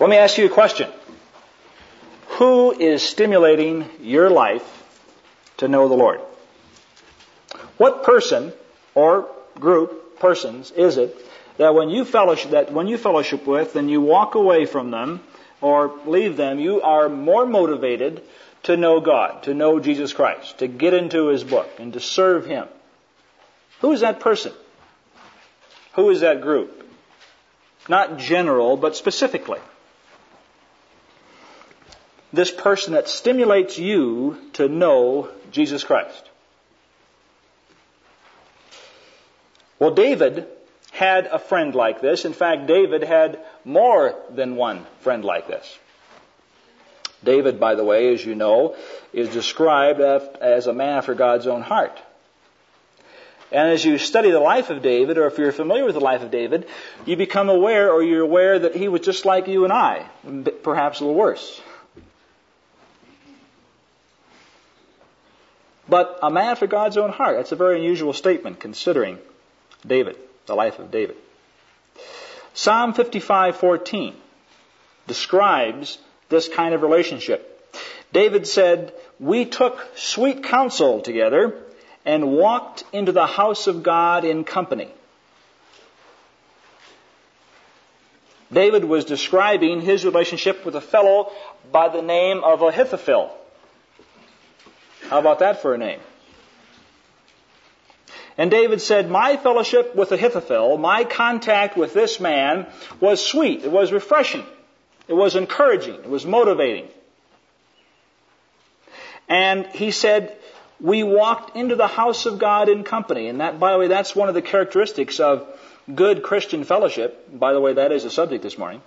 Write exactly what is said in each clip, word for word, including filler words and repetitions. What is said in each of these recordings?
Let me ask you a question. Who is stimulating your life to know the Lord? What person or group, persons, is it that when you fellowship, that when you fellowship with and you walk away from them or leave them, you are more motivated to know God, to know Jesus Christ, to get into His book and to serve Him? Who is that person? Who is that group? Not general, but specifically. This person that stimulates you to know Jesus Christ. Well, David had a friend like this. In fact, David had more than one friend like this. David, by the way, as you know, is described as a man after God's own heart. And as you study the life of David, or if you're familiar with the life of David, you become aware, or you're aware that he was just like you and I, perhaps a little worse. But a man after God's own heart. That's a very unusual statement considering David, the life of David. Psalm fifty-five fourteen describes this kind of relationship. David said, "We took sweet counsel together and walked into the house of God in company." David was describing his relationship with a fellow by the name of Ahithophel. How about that for a name? And David said, "My fellowship with Ahithophel, my contact with this man was sweet. It was refreshing. It was encouraging. It was motivating." And he said, "We walked into the house of God in company." And that, by the way, that's one of the characteristics of good Christian fellowship. By the way, that is the subject this morning.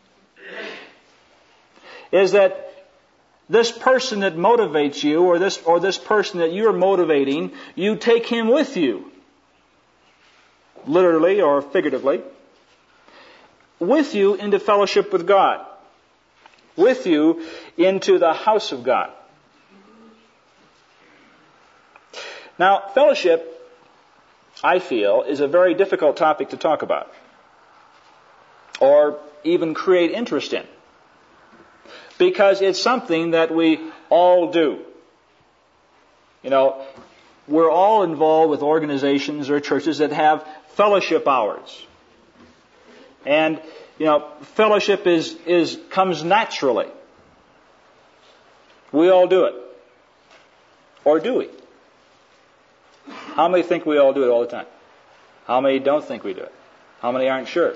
Is that this person that motivates you, or this or this person that you're motivating, you take him with you, literally or figuratively, with you into fellowship with God, with you into the house of God. Now, fellowship, I feel, is a very difficult topic to talk about, or even create interest in. Because it's something that we all do. You know, we're all involved with organizations or churches that have fellowship hours. And, you know, fellowship is, is comes naturally. We all do it. Or do we? How many think we all do it all the time? How many don't think we do it? How many aren't sure?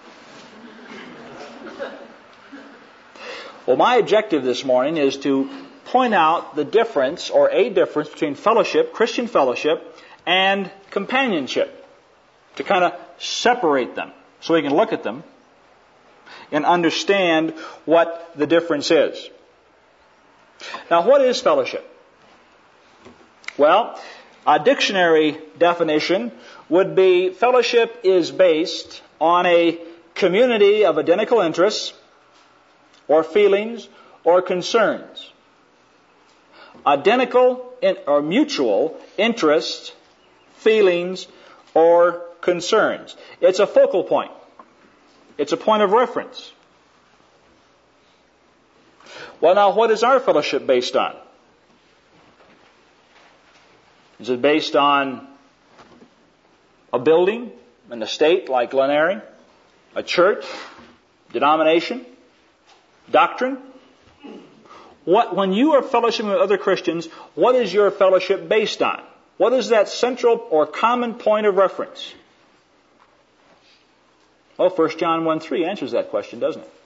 Well, my objective this morning is to point out the difference, or a difference, between fellowship, Christian fellowship, and companionship. To kind of separate them so we can look at them and understand what the difference is. Now, what is fellowship? Well, a dictionary definition would be fellowship is based on a community of identical interests, or feelings, or concerns. Identical in, or mutual interests, feelings, or concerns. It's a focal point. It's a point of reference. Well, now, what is our fellowship based on? Is it based on a building, an estate like Glen Eyrie, a church, denomination, doctrine? What, when you are fellowshipping with other Christians, what is your fellowship based on? What is that central or common point of reference? Well, First John one three answers that question, doesn't it?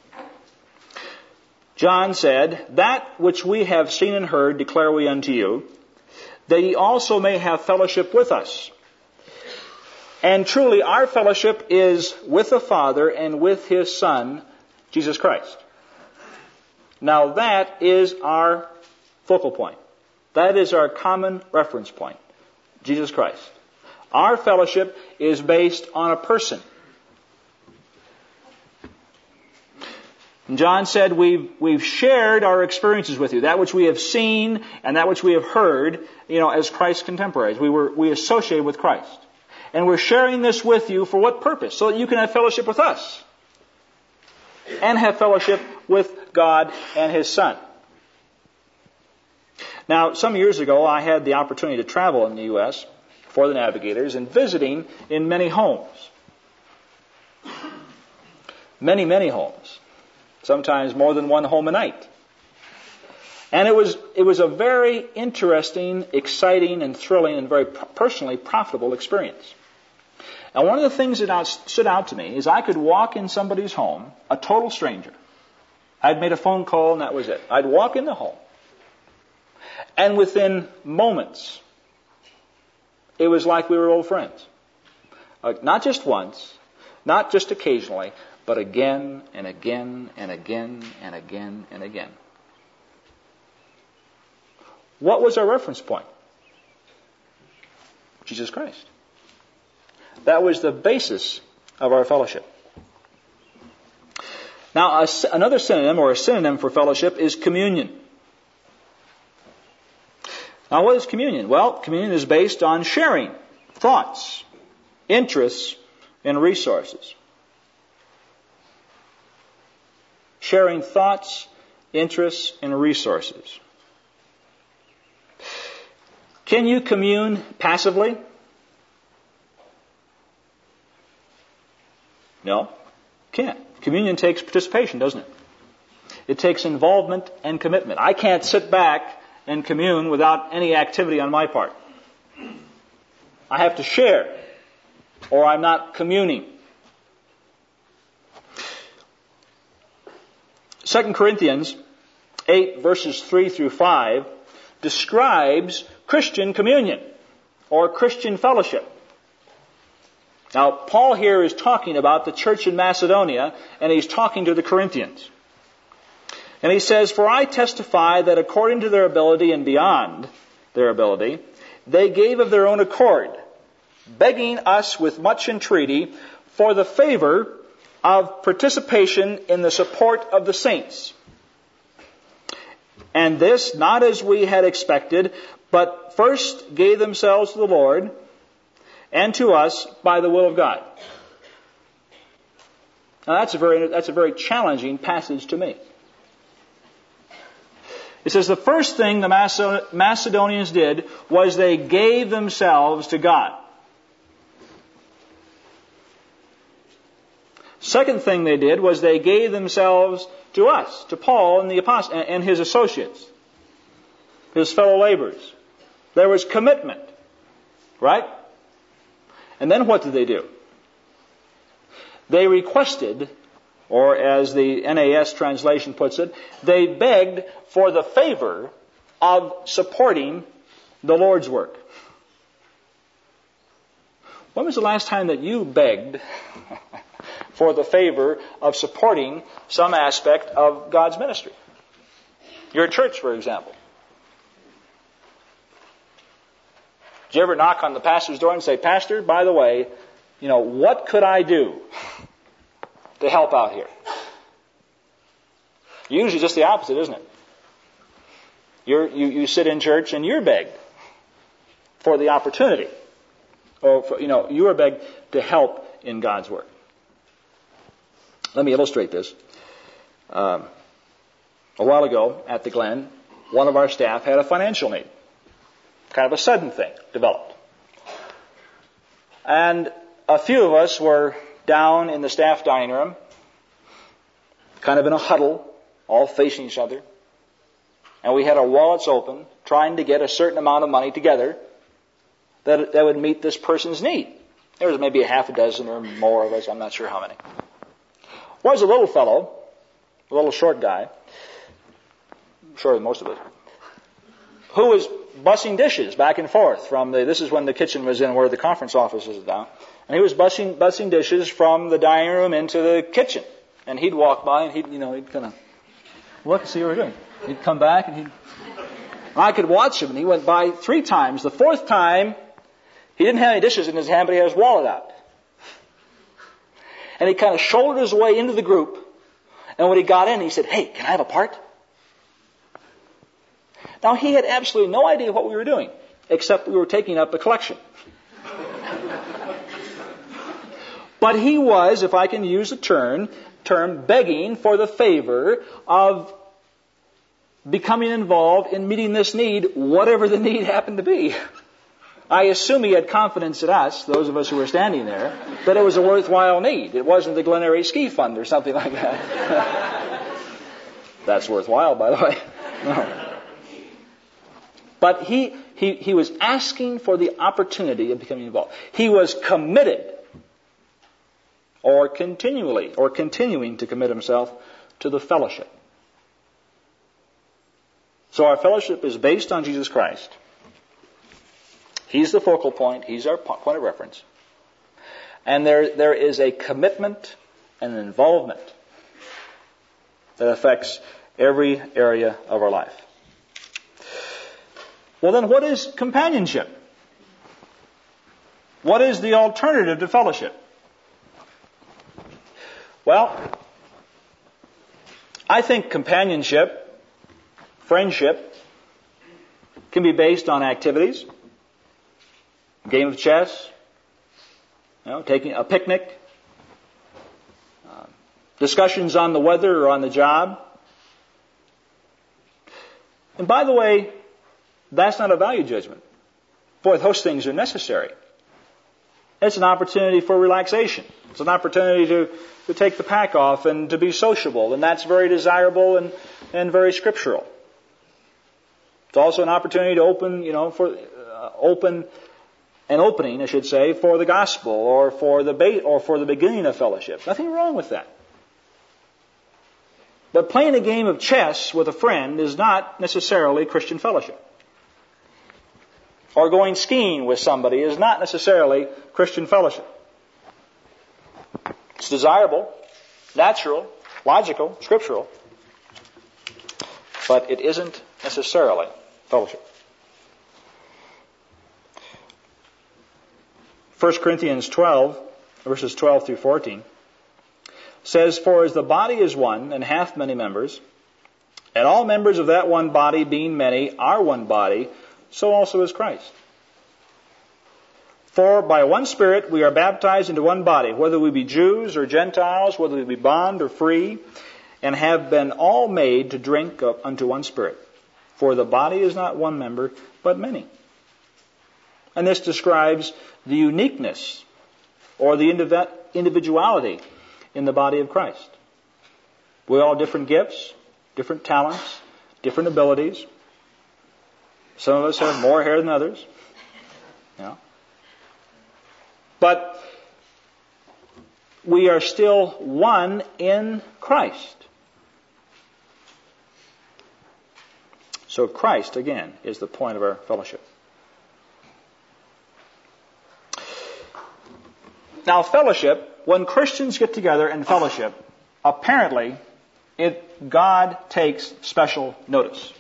John said, "That which we have seen and heard declare we unto you, that ye also may have fellowship with us. And truly our fellowship is with the Father and with His Son, Jesus Christ." Now that is our focal point. That is our common reference point. Jesus Christ. Our fellowship is based on a person. And John said, we've, we've shared our experiences with you, that which we have seen and that which we have heard, you know, as Christ's contemporaries. We were, we associated with Christ. And we're sharing this with you for what purpose? So that you can have fellowship with us. and have fellowship with God and His Son. Now, some years ago, I had the opportunity to travel in the U S for the Navigators and visiting in many homes. Many, many homes. Sometimes more than one home a night. And it was it was a very interesting, exciting, and thrilling, and very personally profitable experience. And one of the things that out, stood out to me is I could walk in somebody's home, a total stranger. I'd made a phone call and that was it. I'd walk in the home. And within moments, it was like we were old friends. Uh, not just once, not just occasionally, but again and again and again and again and again. What was our reference point? Jesus Christ. That was the basis of our fellowship. Now, a, another synonym or a synonym for fellowship is communion. Now, what is communion? Well, communion is based on sharing thoughts, interests, and resources. Sharing thoughts, interests, and resources. Can you commune passively? No, can't. Communion takes participation, doesn't it? It takes involvement and commitment. I can't sit back and commune without any activity on my part. I have to share, or I'm not communing. Second Corinthians eight, verses three through five, describes Christian communion, or Christian fellowship. Now, Paul here is talking about the church in Macedonia, and he's talking to the Corinthians. And he says, "For I testify that according to their ability and beyond their ability, they gave of their own accord, begging us with much entreaty for the favor of participation in the support of the saints. And this, not as we had expected, but first gave themselves to the Lord and to us by the will of God." Now that's a very, that's a very challenging passage to me. It says the first thing the Macedonians did was they gave themselves to God. Second thing they did was they gave themselves to us, to Paul and the apostle and his associates, his fellow laborers. There was commitment, right? And then what did they do? They requested, or as the N A S translation puts it, they begged for the favor of supporting the Lord's work. When was the last time that you begged for the favor of supporting some aspect of God's ministry? Your church, for example. Did you ever knock on the pastor's door and say, "Pastor, by the way, you know, what could I do to help out here?" Usually just the opposite, isn't it? You're, you, you sit in church and you're begged for the opportunity. Or, for, you know, you are begged to help in God's work. Let me illustrate this. Um, a while ago at the Glen, one of our staff had a financial need. Kind of a sudden thing developed. And a few of us were down in the staff dining room, kind of in a huddle, all facing each other. And we had our wallets open, trying to get a certain amount of money together that, that would meet this person's need. There was maybe a half a dozen or more of us, I'm not sure how many. There was a little fellow, a little short guy, shorter than most of us, who was bussing dishes back and forth from the, this is when the kitchen was in where the conference office is down. And he was bussing, bussing dishes from the dining room into the kitchen. And he'd walk by and he'd, you know, he'd kind of look and see what we're doing. He'd come back and he'd, and I could watch him, and he went by three times. The fourth time, he didn't have any dishes in his hand, but he had his wallet out. And he kind of shouldered his way into the group. And when he got in, he said, "Hey, can I have a part?" Now, he had absolutely no idea what we were doing, except we were taking up a collection. But he was, if I can use a term, term, begging for the favor of becoming involved in meeting this need, whatever the need happened to be. I assume he had confidence in us, those of us who were standing there, that it was a worthwhile need. It wasn't the Glen Eyrie Ski Fund or something like that. That's worthwhile, by the way. No. But he, he, he was asking for the opportunity of becoming involved. He was committed, or continually, or continuing to commit himself to the fellowship. So our fellowship is based on Jesus Christ. He's the focal point. He's our point of reference. And there, there is a commitment and an involvement that affects every area of our life. Well, then what is companionship? What is the alternative to fellowship? Well, I think companionship, friendship, can be based on activities, a game of chess, you know, taking a picnic, uh, discussions on the weather or on the job. And by the way, that's not a value judgment. Boy, those things are necessary. It's an opportunity for relaxation. It's an opportunity to, to take the pack off and to be sociable, and that's very desirable and, and very scriptural. It's also an opportunity to open, you know, for uh, open an opening, I should say, for the gospel or for the ba- or for the beginning of fellowship. Nothing wrong with that. But playing a game of chess with a friend is not necessarily Christian fellowship. Or going skiing with somebody is not necessarily Christian fellowship. It's desirable, natural, logical, scriptural, but it isn't necessarily fellowship. First Corinthians twelve, verses twelve through fourteen, says, "For as the body is one, and hath many members, and all members of that one body, being many, are one body, so also is Christ. For by one Spirit we are baptized into one body, whether we be Jews or Gentiles, whether we be bond or free, and have been all made to drink unto one Spirit. For the body is not one member, but many." And this describes the uniqueness or the individuality in the body of Christ. We all have different gifts, different talents, different abilities. Some of us have more hair than others. You know. But we are still one in Christ. So Christ, again, is the point of our fellowship. Now, fellowship, when Christians get together in fellowship, apparently it, God takes special notice.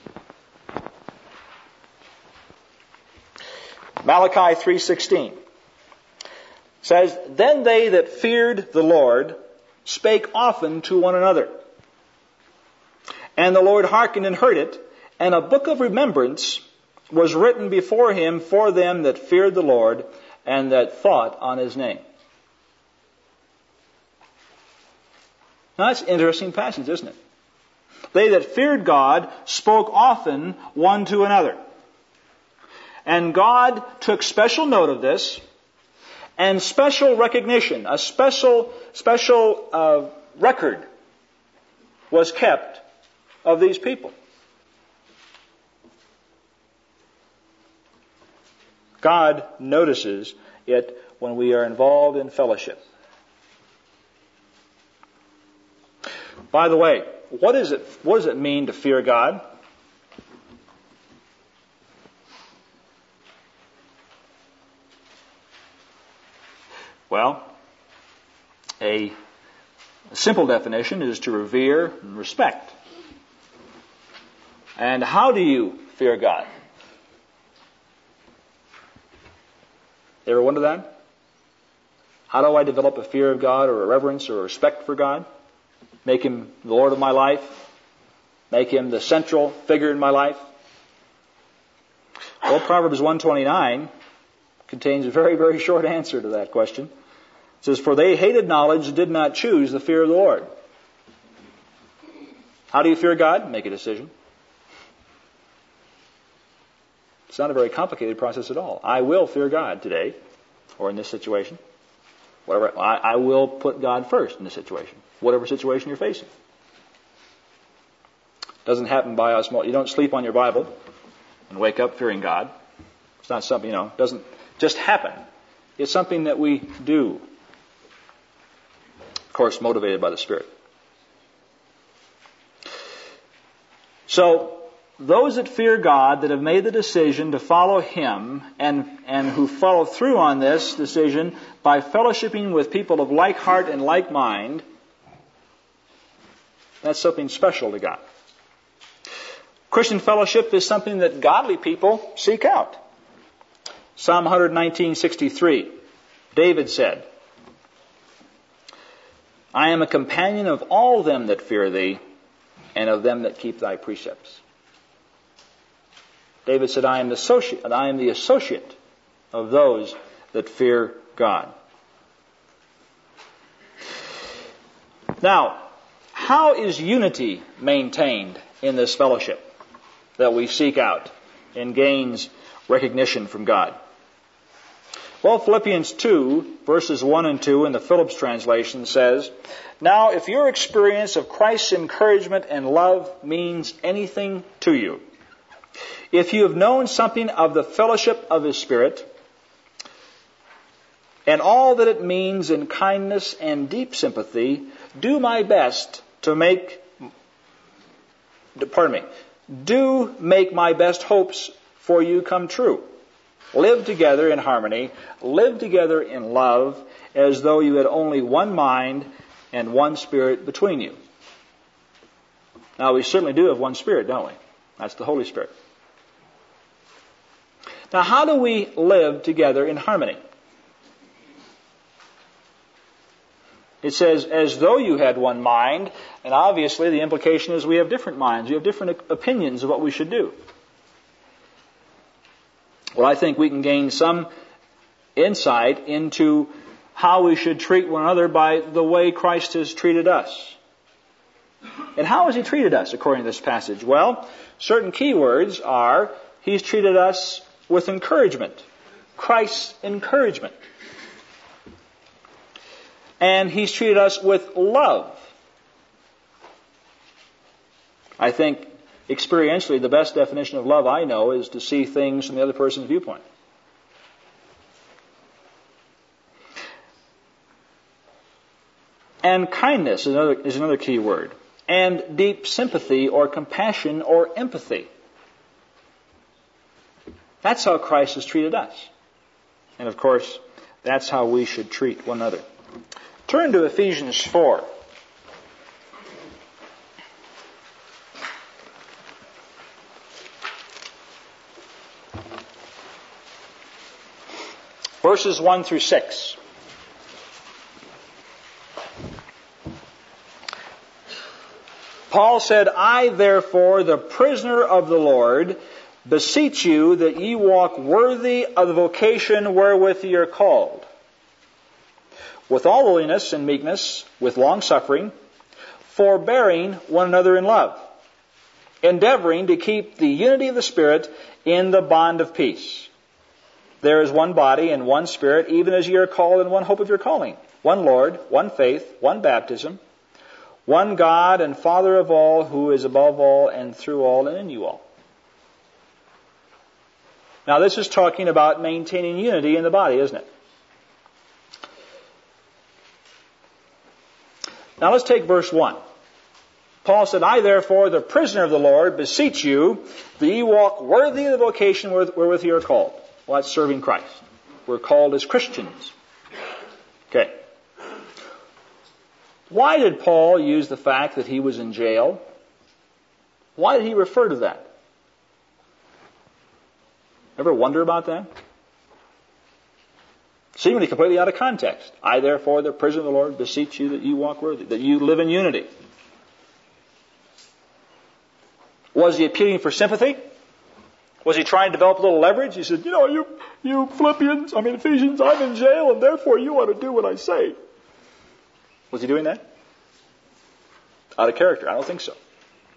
Malachi three sixteen says, "Then they that feared the Lord spake often to one another. And the Lord hearkened and heard it, and a book of remembrance was written before him for them that feared the Lord and that thought on his name." Now that's an interesting passage, isn't it? They that feared God spoke often one to another. And God took special note of this, and special recognition, a special, special uh, record was kept of these people. God notices it when we are involved in fellowship. By the way, what is it, what does it mean to fear God? Well, a simple definition is to revere and respect. And how do you fear God? You ever wonder that? How do I develop a fear of God or a reverence or a respect for God? Make Him the Lord of my life? Make Him the central figure in my life? Well, Proverbs one twenty-nine contains a very, very short answer to that question. It says, "For they hated knowledge and did not choose the fear of the Lord." How do you fear God? Make a decision. It's not a very complicated process at all. I will fear God today, or in this situation. Whatever, I, I will put God first in this situation, whatever situation you're facing. Doesn't happen by osmosis. You don't sleep on your Bible and wake up fearing God. It's not something, you know, doesn't just happen. It's something that we do. Of course, motivated by the Spirit. So, those that fear God, that have made the decision to follow Him, and, and who follow through on this decision by fellowshipping with people of like heart and like mind, that's something special to God. Christian fellowship is something that godly people seek out. Psalm one nineteen sixty-three, David said, I am a companion of all them that fear Thee, and of them that keep Thy precepts. David said, I am the associate, I am the associate of those that fear God. Now, how is unity maintained in this fellowship that we seek out and gains recognition from God? Well, Philippians two, verses one and two in the Phillips translation says, Now, if your experience of Christ's encouragement and love means anything to you, if you have known something of the fellowship of His Spirit, and all that it means in kindness and deep sympathy, do my best to make, pardon me, do make my best hopes for you come true. Live together in harmony, live together in love, as though you had only one mind and one Spirit between you. Now, we certainly do have one Spirit, don't we? That's the Holy Spirit. Now, how do we live together in harmony? It says, as though you had one mind, and obviously the implication is we have different minds. We have different opinions of what we should do. Well, I think we can gain some insight into how we should treat one another by the way Christ has treated us. And how has He treated us according to this passage? Well, certain key words are, He's treated us with encouragement. Christ's encouragement. And He's treated us with love. I think experientially the best definition of love I know is to see things from the other person's viewpoint. And kindness is another, is another key word. And deep sympathy or compassion or empathy. That's how Christ has treated us. And of course, that's how we should treat one another. Turn to Ephesians four. Verses one through six. Paul said, I therefore, the prisoner of the Lord, beseech you that ye walk worthy of the vocation wherewith ye are called, with all lowliness and meekness, with long suffering, forbearing one another in love, endeavoring to keep the unity of the Spirit in the bond of peace. There is one body and one Spirit, even as ye are called in one hope of your calling, one Lord, one faith, one baptism, one God and Father of all, who is above all and through all and in you all. Now this is talking about maintaining unity in the body, isn't it? Now let's take verse one. Paul said, I therefore, the prisoner of the Lord, beseech you that ye walk worthy of the vocation wherewith ye are called. Well, that's serving Christ. We're called as Christians. Okay. Why did Paul use the fact that he was in jail? Why did he refer to that? Ever wonder about that? Seemingly completely out of context. I therefore, the prisoner of the Lord, beseech you that you walk worthy, that you live in unity. Was he appealing for sympathy? Was he trying to develop a little leverage? He said, you know, you, you Philippians, I mean Ephesians, I'm in jail and therefore you ought to do what I say. Was he doing that? Out of character? I don't think so.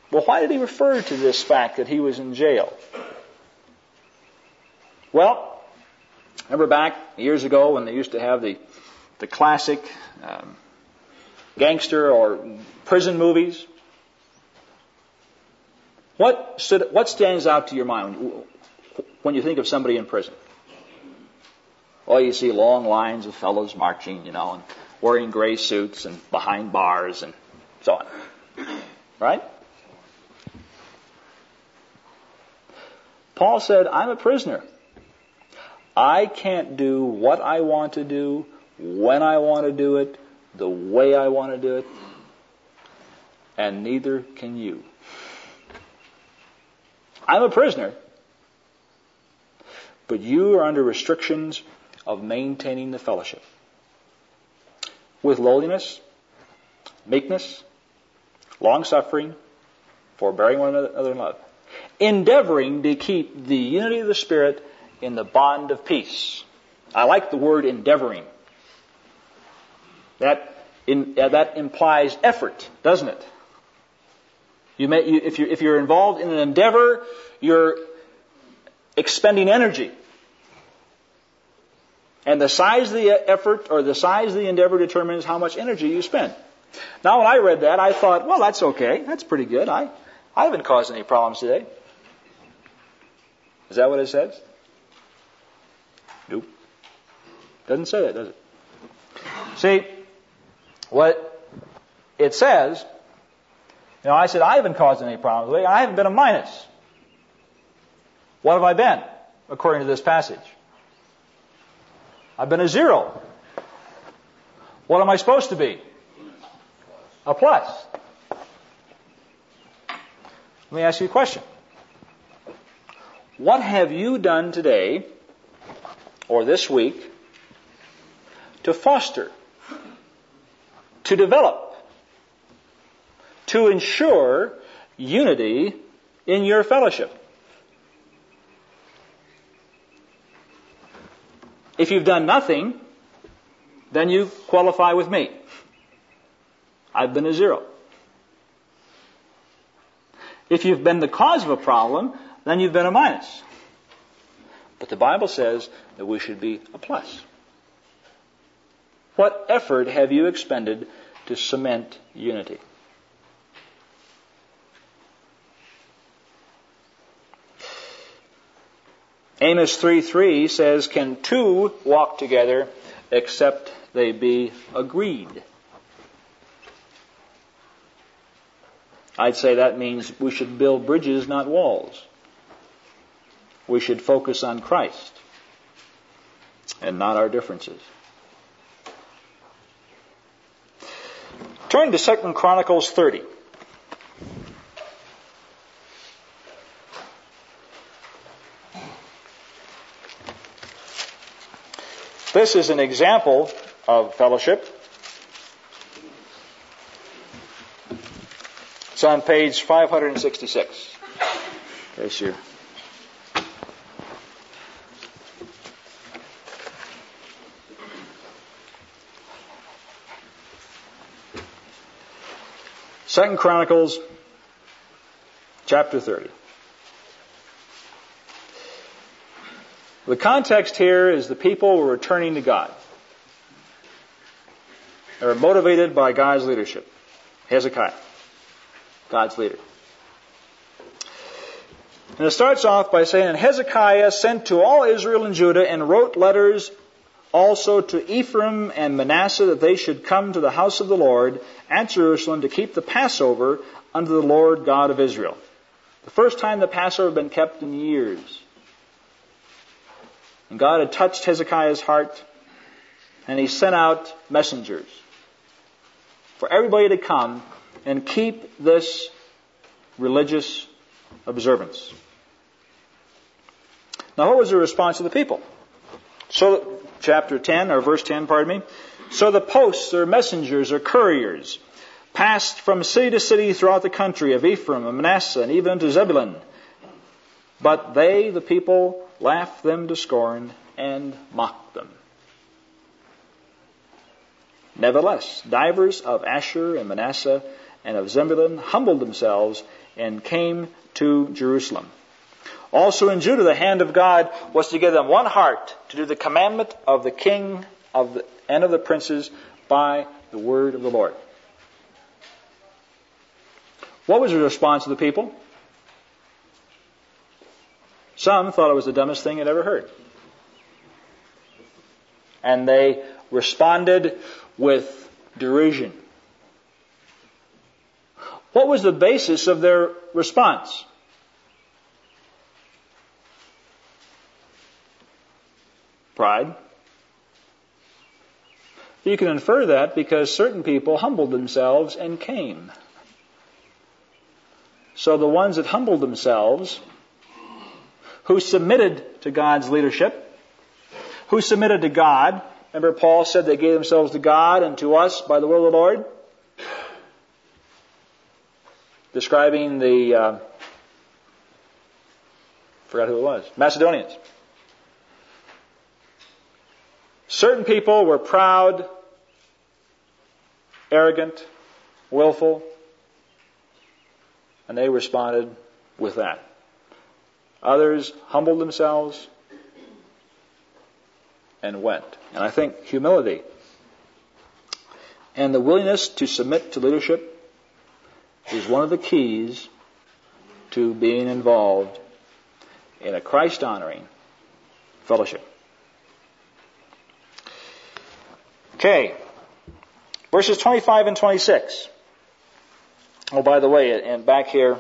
Well, why did he refer to this fact that he was in jail? Well, remember back years ago when they used to have the, the classic um, gangster or prison movies? What, stood, what stands out to your mind when you think of somebody in prison? Well, you see long lines of fellows marching, you know, and wearing gray suits and behind bars and so on. Right? Paul said, I'm a prisoner. I can't do what I want to do, when I want to do it, the way I want to do it, and neither can you. I'm a prisoner, but you are under restrictions of maintaining the fellowship with lowliness, meekness, long-suffering, forbearing one another in love, endeavoring to keep the unity of the Spirit in the bond of peace. I like the word endeavoring. That in, uh, that implies effort, doesn't it? You may, you, if, you're, if you're involved in an endeavor, you're expending energy. And the size of the effort or the size of the endeavor determines how much energy you spend. Now, when I read that, I thought, well, that's okay. That's pretty good. I, I haven't caused any problems today. Is that what it says? Nope. Doesn't say that, does it? See, what it says, you know, I said, I haven't caused any problems today. I haven't been a minus. What have I been, according to this passage? I've been a zero. What am I supposed to be? A plus. Let me ask you a question. What have you done today or this week to foster, to develop, to ensure unity in your fellowship? If you've done nothing, then you qualify with me. I've been a zero. If you've been the cause of a problem, then you've been a minus. But the Bible says that we should be a plus. What effort have you expended to cement unity? Amos three three says, can two walk together except they be agreed? I'd say that means we should build bridges, not walls. We should focus on Christ and not our differences. Turn to Second Chronicles thirty. This is an example of fellowship. It's on page five sixty-six. In case you're... Second Chronicles, chapter thirty. The context here is the people were returning to God. They were motivated by God's leadership. Hezekiah, God's leader. And it starts off by saying, and Hezekiah sent to all Israel and Judah and wrote letters also to Ephraim and Manasseh that they should come to the house of the Lord at Jerusalem to keep the Passover unto the Lord God of Israel. The first time the Passover had been kept in years. And God had touched Hezekiah's heart, and he sent out messengers for everybody to come and keep this religious observance. Now, what was the response of the people? So, chapter ten, or verse ten, pardon me. So the posts, or messengers, or couriers, passed from city to city throughout the country of Ephraim and Manasseh, and even to Zebulun. But they, the people, laughed them to scorn and mocked them. Nevertheless, divers of Asher and Manasseh and of Zebulun humbled themselves and came to Jerusalem. Also in Judah the hand of God was to give them one heart to do the commandment of the king of the, and of the princes by the word of the Lord. What was the response of the people? Some thought it was the dumbest thing they'd ever heard. And they responded with derision. What was the basis of their response? Pride. You can infer that because certain people humbled themselves and came. So the ones that humbled themselves, who submitted to God's leadership, who submitted to God, remember Paul said they gave themselves to God and to us by the will of the Lord, describing the, uh, forgot who it was, Macedonians. Certain people were proud, arrogant, willful, and they responded with that. Others humbled themselves and went. And I think humility and the willingness to submit to leadership is one of the keys to being involved in a Christ-honoring fellowship. Okay, verses twenty-five and twenty-six. Oh, by the way, and back here,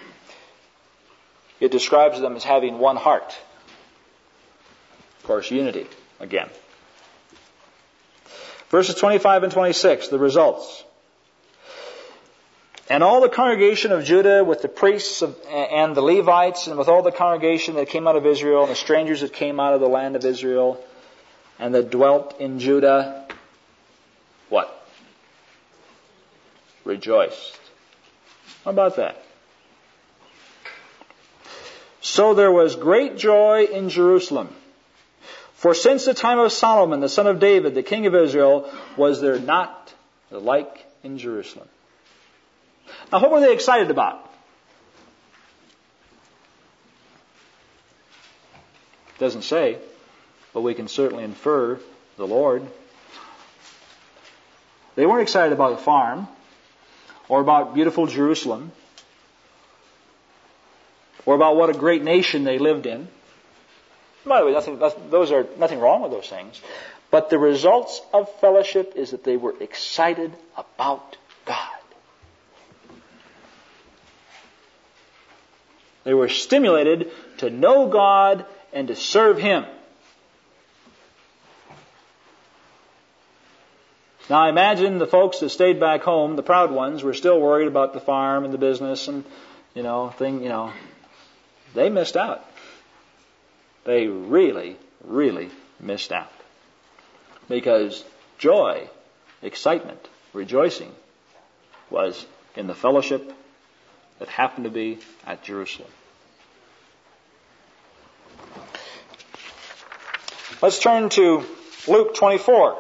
it describes them as having one heart. Of course, unity again. Verses twenty-five and twenty-six, the results. And all the congregation of Judah with the priests of, and the Levites and with all the congregation that came out of Israel and the strangers that came out of the land of Israel and that dwelt in Judah, what? Rejoiced. How about that? So there was great joy in Jerusalem. For since the time of Solomon, the son of David, the king of Israel, was there not the like in Jerusalem. Now, what were they excited about? It doesn't say, but we can certainly infer the Lord. They weren't excited about the farm or about beautiful Jerusalem or about what a great nation they lived in. By the way, nothing, those are nothing wrong with those things. But the results of fellowship is that they were excited about God. They were stimulated to know God and to serve Him. Now I imagine the folks that stayed back home, the proud ones, were still worried about the farm and the business and, you know, thing, you know. They missed out. They really, really missed out. Because joy, excitement, rejoicing was in the fellowship that happened to be at Jerusalem. Let's turn to Luke twenty-four.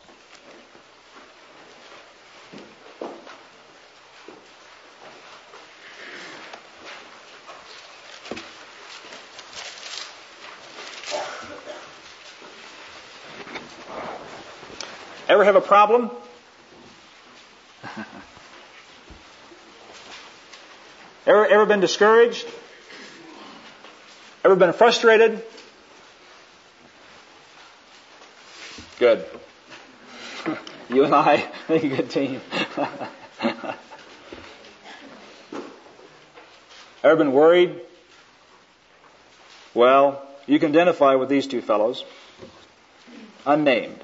Ever have a problem? ever, ever been discouraged? Ever been frustrated? Good. You and I make a good team. Ever been worried? Well, you can identify with these two fellows. Unnamed.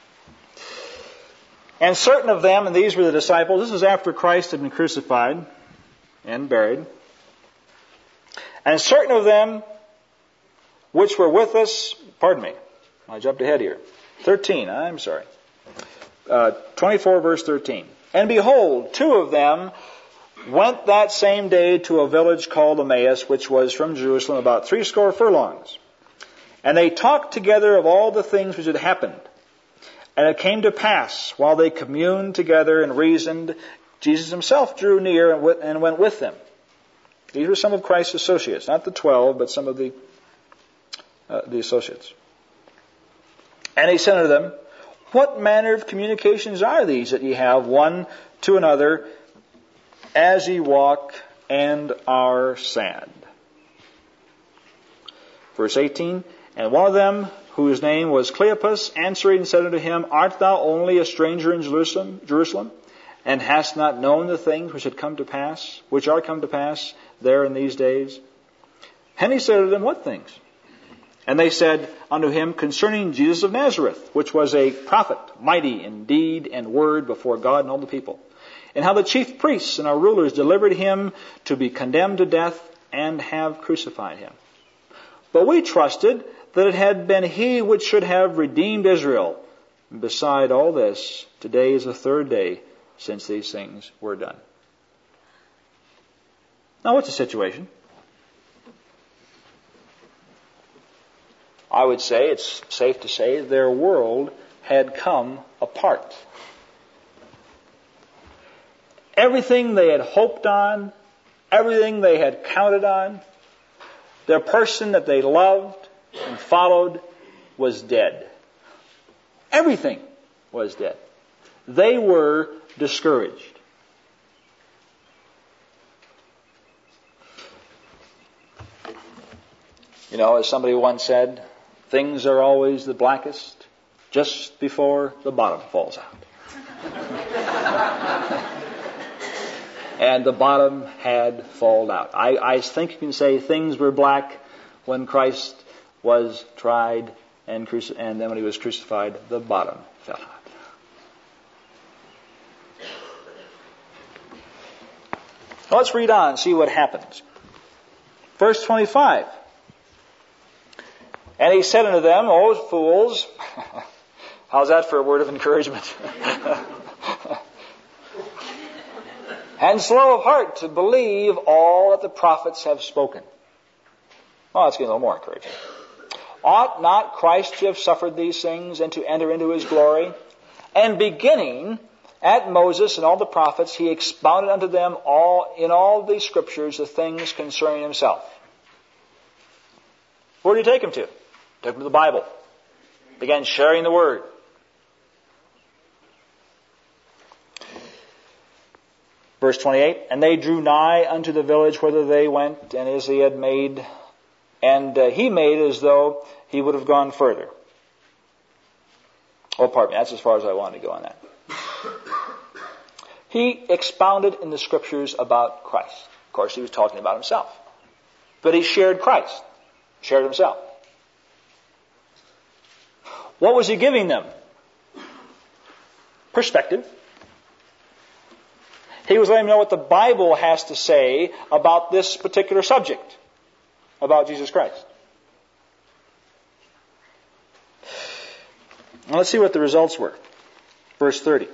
And certain of them, and these were the disciples, this is after Christ had been crucified and buried. And certain of them which were with us, pardon me, I jumped ahead here. thirteen, I'm sorry. Uh, twenty-four verse thirteen. And behold, two of them went that same day to a village called Emmaus, which was from Jerusalem about threescore furlongs. And they talked together of all the things which had happened. And it came to pass, while they communed together and reasoned Jesus himself drew near and went with them. These were some of Christ's associates, not the twelve, but some of the uh, the associates. And he said unto them, what manner of communications are these that ye have one to another as ye walk and are sad? Verse eighteen, and one of them, whose name was Cleopas, answering and said unto him, art thou only a stranger in Jerusalem, Jerusalem, and hast not known the things which had come to pass, which are come to pass there in these days? And he said unto them, what things? And they said unto him, concerning Jesus of Nazareth, which was a prophet, mighty in deed and word before God and all the people, and how the chief priests and our rulers delivered him to be condemned to death and have crucified him. But we trusted that it had been he which should have redeemed Israel. And beside all this, today is the third day since these things were done. Now what's the situation? I would say, it's safe to say, their world had come apart. Everything they had hoped on, everything they had counted on, their person that they loved and followed was dead. Everything was dead. They were discouraged. You know, as somebody once said, things are always the blackest just before the bottom falls out. And the bottom had fallen out. I, I think you can say things were black when Christ was tried and, cruci- and then when he was crucified, the bottom fell out. Now let's read on and see what happens. Verse twenty-five. And he said unto them, O fools, how's that for a word of encouragement? And slow of heart to believe all that the prophets have spoken. Well, that's getting a little more encouraging. Ought not Christ to have suffered these things and to enter into his glory? And beginning at Moses and all the prophets, he expounded unto them all in all the scriptures the things concerning himself. Where did he take him to? Took him to the Bible. Began sharing the word. Verse twenty-eight, and they drew nigh unto the village whither they went, and as he had made, and uh, he made as though he would have gone further. Oh, pardon me, that's as far as I wanted to go on that. He expounded in the scriptures about Christ. Of course, he was talking about himself. But he shared Christ, shared himself. What was he giving them? Perspective. He was letting them know what the Bible has to say about this particular subject, about Jesus Christ. Now let's see what the results were. Verse thirty.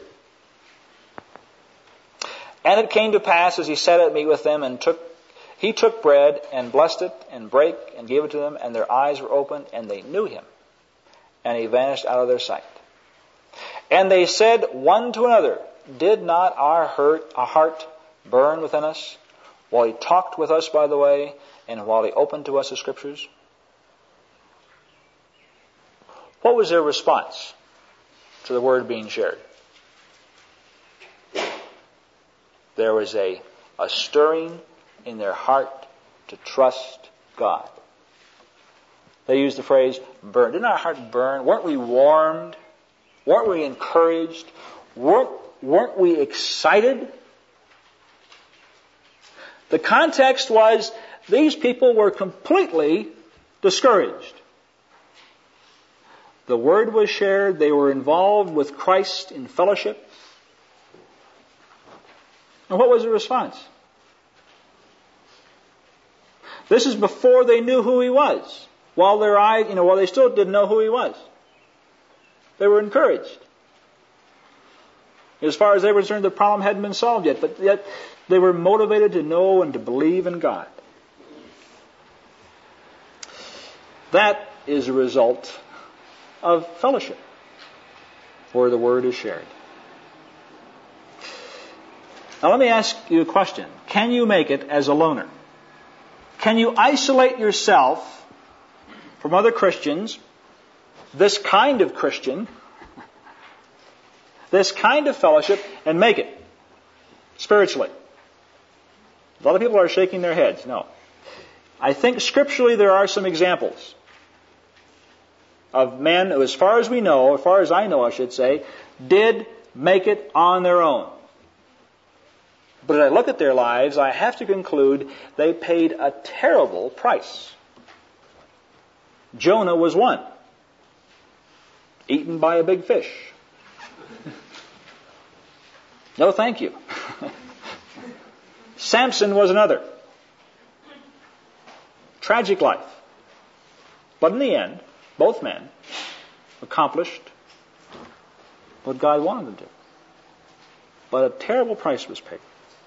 And it came to pass as he sat at meat with them, and took, he took bread and blessed it and brake and gave it to them, and their eyes were opened, and they knew him, and he vanished out of their sight. And they said one to another, did not our hurt, our heart burn within us while he talked with us by the way, and while he opened to us the scriptures? What was their response to the word being shared? There was a, a stirring in their heart to trust God. They used the phrase, burn. Didn't our heart burn? Weren't we warmed? Weren't we encouraged? Weren't, weren't we excited? The context was these people were completely discouraged. The word was shared. They were involved with Christ in fellowship. And what was the response? This is before they knew who he was. While their eyes, you know, while they still didn't know who he was. They were encouraged. As far as they were concerned, the problem hadn't been solved yet, but yet they were motivated to know and to believe in God. That is a result of fellowship, where the word is shared. Now let me ask you a question. Can you make it as a loner? Can you isolate yourself from other Christians, this kind of Christian, this kind of fellowship, and make it spiritually? A lot of people are shaking their heads. No. I think scripturally there are some examples of men who, as far as we know, as far as I know, I should say, did make it on their own. But as I look at their lives, I have to conclude they paid a terrible price. Jonah was one. Eaten by a big fish. No, thank you. Samson was another. Tragic life. But in the end, both men accomplished what God wanted them to. But a terrible price was paid.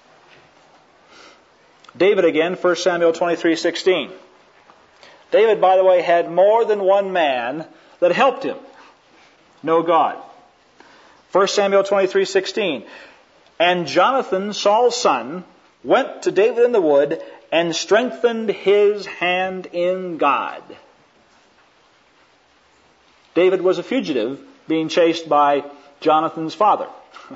David again, First Samuel twenty-three sixteen. David, by the way, had more than one man that helped him know God. First Samuel twenty-three sixteen. And Jonathan, Saul's son, went to David in the wood and strengthened his hand in God. David was a fugitive being chased by Jonathan's father.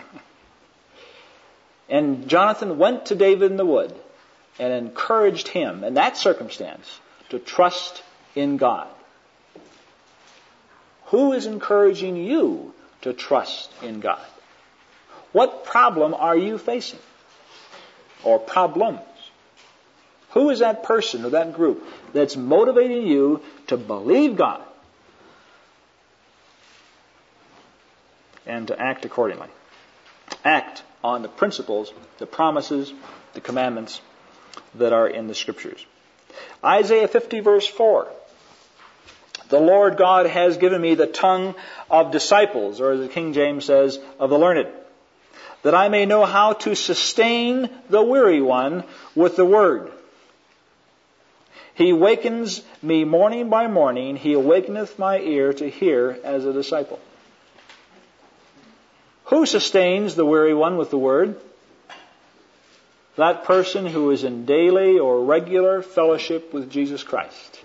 And Jonathan went to David in the wood and encouraged him in that circumstance to trust in God. Who is encouraging you to trust in God? What problem are you facing? Or problems? Who is that person or that group that's motivating you to believe God and to act accordingly? Act on the principles, the promises, the commandments that are in the Scriptures. Isaiah fifty verse four. The Lord God has given me the tongue of disciples, or as the King James says, of the learned, that I may know how to sustain the weary one with the word. He wakens me morning by morning. He awakeneth my ear to hear as a disciple. Who sustains the weary one with the word? That person who is in daily or regular fellowship with Jesus Christ.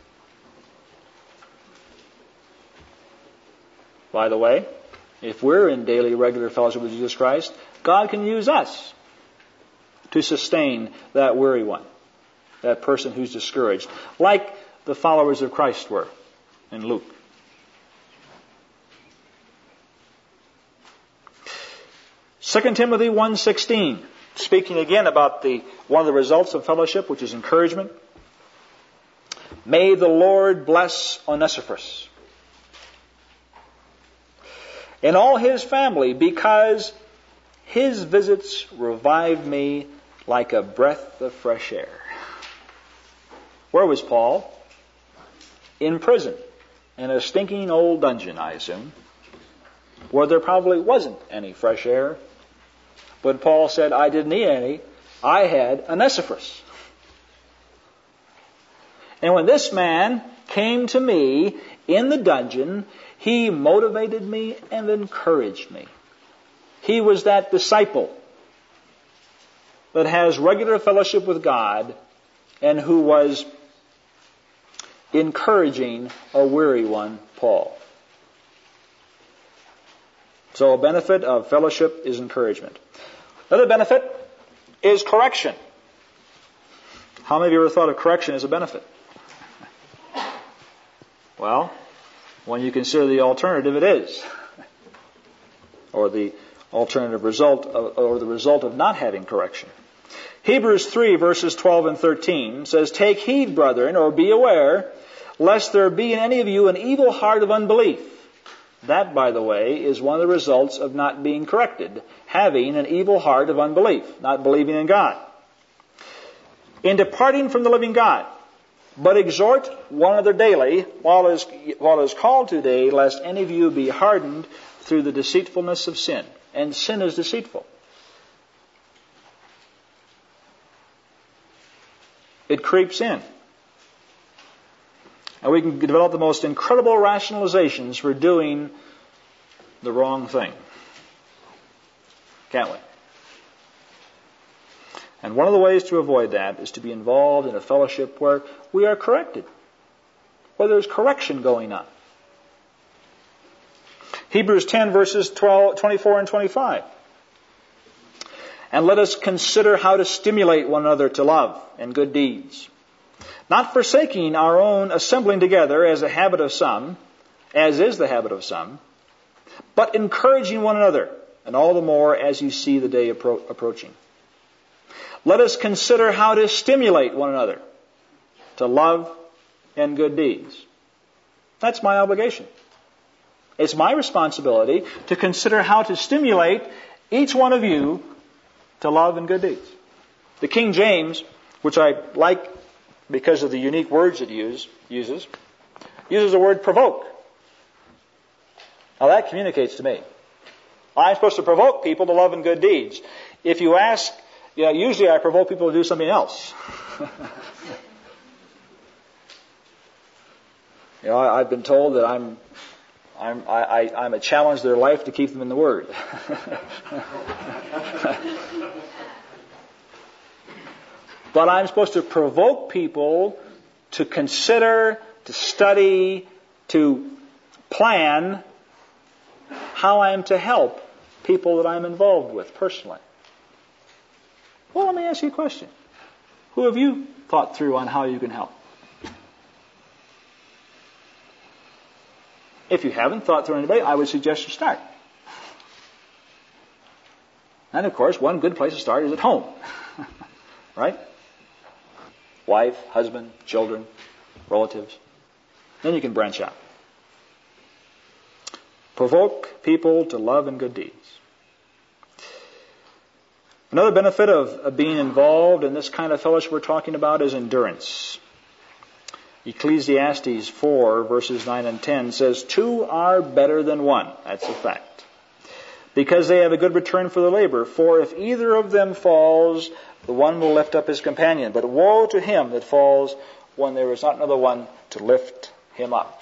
By the way, if we're in daily regular fellowship with Jesus Christ, God can use us to sustain that weary one, that person who's discouraged, like the followers of Christ were in Luke. Second Timothy one sixteen, speaking again about the one of the results of fellowship, which is encouragement. May the Lord bless Onesiphorus and all his family, because his visits revived me like a breath of fresh air. Where was Paul? In prison, in a stinking old dungeon, I assume, where there probably wasn't any fresh air. But Paul said, I didn't need any. I had Onesiphorus. And when this man came to me in the dungeon, he motivated me and encouraged me. He was that disciple that has regular fellowship with God and who was encouraging a weary one, Paul. So a benefit of fellowship is encouragement. Another benefit is correction. How many of you ever thought of correction as a benefit? Well, when you consider the alternative, it is. Or the alternative result, of, or the result of not having correction. Hebrews three verses twelve and thirteen says, Take heed, brethren, or be aware, lest there be in any of you an evil heart of unbelief. That, by the way, is one of the results of not being corrected. Having an evil heart of unbelief, not believing in God. In departing from the living God. But exhort one another daily, while it is, while it is called today, lest any of you be hardened through the deceitfulness of sin. And sin is deceitful. It creeps in. And we can develop the most incredible rationalizations for doing the wrong thing. Can't we? And one of the ways to avoid that is to be involved in a fellowship where we are corrected, where there's correction going on. Hebrews ten, verses twelve, twenty-four and twenty-five. And let us consider how to stimulate one another to love and good deeds, not forsaking our own assembling together as a habit of some, as is the habit of some, but encouraging one another, and all the more as you see the day appro- approaching. Let us consider how to stimulate one another to love and good deeds. That's my obligation. It's my responsibility to consider how to stimulate each one of you to love and good deeds. The King James, which I like because of the unique words it use, uses, uses the word provoke. Now that communicates to me. I'm supposed to provoke people to love and good deeds. If you ask, you know, usually I provoke people to do something else. You know, I, I've been told that I'm, I'm, I, I, I'm a challenge to their life to keep them in the Word. But I'm supposed to provoke people to consider, to study, to plan how I am to help people that I'm involved with personally. Well, let me ask you a question. Who have you thought through on how you can help? If you haven't thought through anybody, I would suggest you start. And of course, one good place to start is at home. Right? Wife, husband, children, relatives. Then you can branch out. Provoke people to love and good deeds. Another benefit of, of being involved in this kind of fellowship we're talking about is endurance. Ecclesiastes four, verses nine and ten says, two are better than one. That's a fact. Because they have a good return for their labor. For if either of them falls, the one will lift up his companion. But woe to him that falls when there is not another one to lift him up.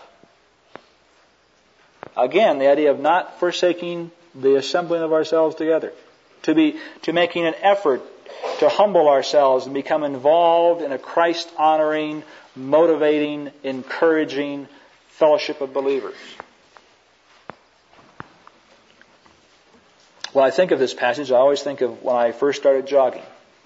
Again, the idea of not forsaking the assembling of ourselves together. To be, to making an effort to humble ourselves and become involved in a Christ-honoring, motivating, encouraging fellowship of believers. When I think of this passage, I always think of when I first started jogging.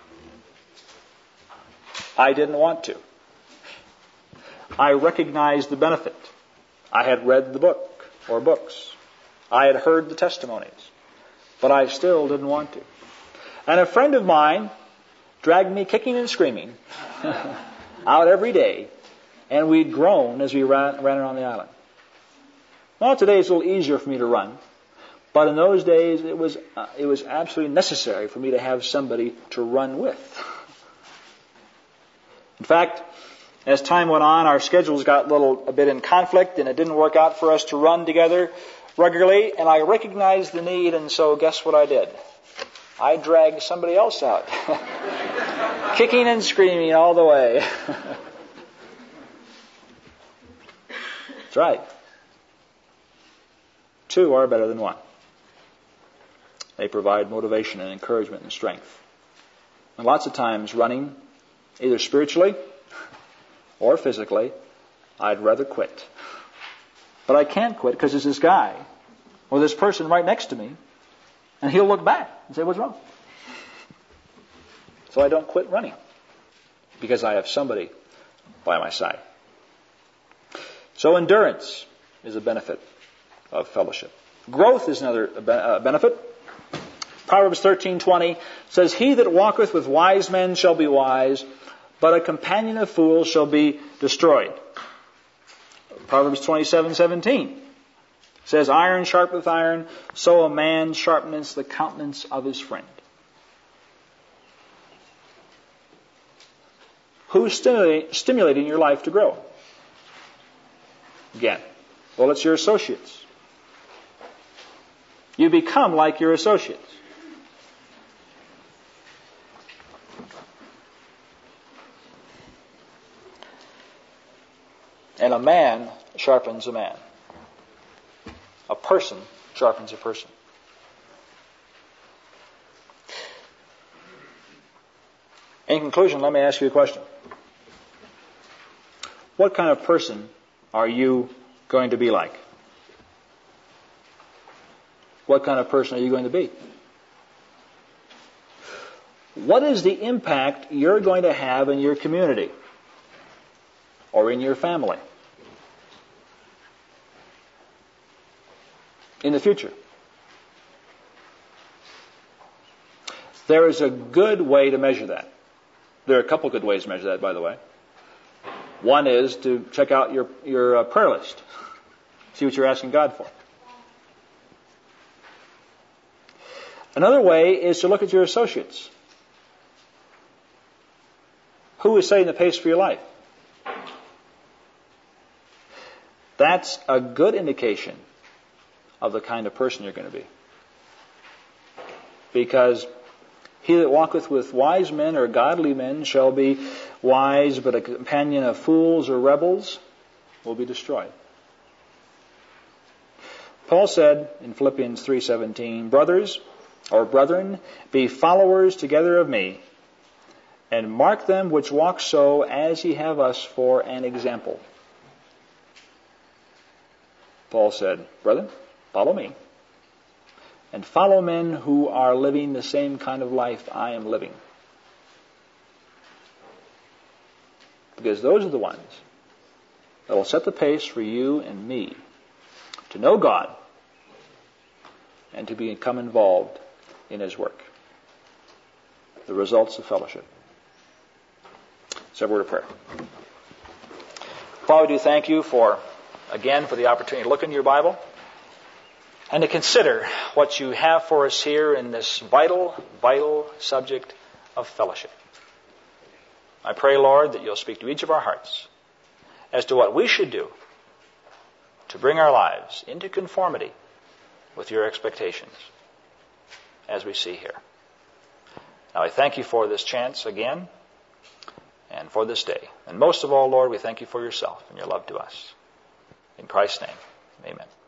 I didn't want to. I recognized the benefit. I had read the book or books. I had heard the testimonies. But I still didn't want to. And a friend of mine dragged me kicking and screaming out every day, and we'd groan as we ran, ran around the island. Well, today it's a little easier for me to run, but in those days it was uh, it was absolutely necessary for me to have somebody to run with. In fact, as time went on, our schedules got a little a bit in conflict, and it didn't work out for us to run together regularly, and I recognized the need, and so guess what I did? I dragged somebody else out. Kicking and screaming all the way. That's right. Two are better than one. They provide motivation and encouragement and strength. And lots of times running, either spiritually or physically, I'd rather quit. But I can't quit because there's this guy or this person right next to me, and he'll look back and say, what's wrong? So I don't quit running because I have somebody by my side. So endurance is a benefit of fellowship. Growth is another benefit. Proverbs thirteen twenty says, he that walketh with wise men shall be wise, but a companion of fools shall be destroyed. Proverbs twenty-seven seventeen says, iron sharpeneth iron, so a man sharpeneth the countenance of his friend. Who's stimulating your life to grow? Again, well, it's your associates. You become like your associates. And a man sharpens a man. A person sharpens a person. conclusion, let me ask you a question. What kind of person are you going to be like? What kind of person are you going to be? What is the impact you're going to have in your community or in your family in the future? There is a good way to measure that. There are a couple good ways to measure that, by the way. One is to check out your, your uh, prayer list. See what you're asking God for. Another way is to look at your associates. Who is setting the pace for your life? That's a good indication of the kind of person you're going to be. Because he that walketh with wise men or godly men shall be wise, but a companion of fools or rebels will be destroyed. Paul said in Philippians three seventeen, Brothers, or brethren, be followers together of me, and mark them which walk so as ye have us for an example. Paul said, Brethren, follow me, and follow men who are living the same kind of life I am living. Because those are the ones that will set the pace for you and me to know God and to become involved in His work. The results of fellowship. So a word of prayer. Father, we do thank you for, again, for the opportunity to look into your Bible and to consider what you have for us here in this vital, vital subject of fellowship. I pray, Lord, that you'll speak to each of our hearts as to what we should do to bring our lives into conformity with your expectations as we see here. Now I thank you for this chance again and for this day. And most of all, Lord, we thank you for yourself and your love to us. In Christ's name, amen.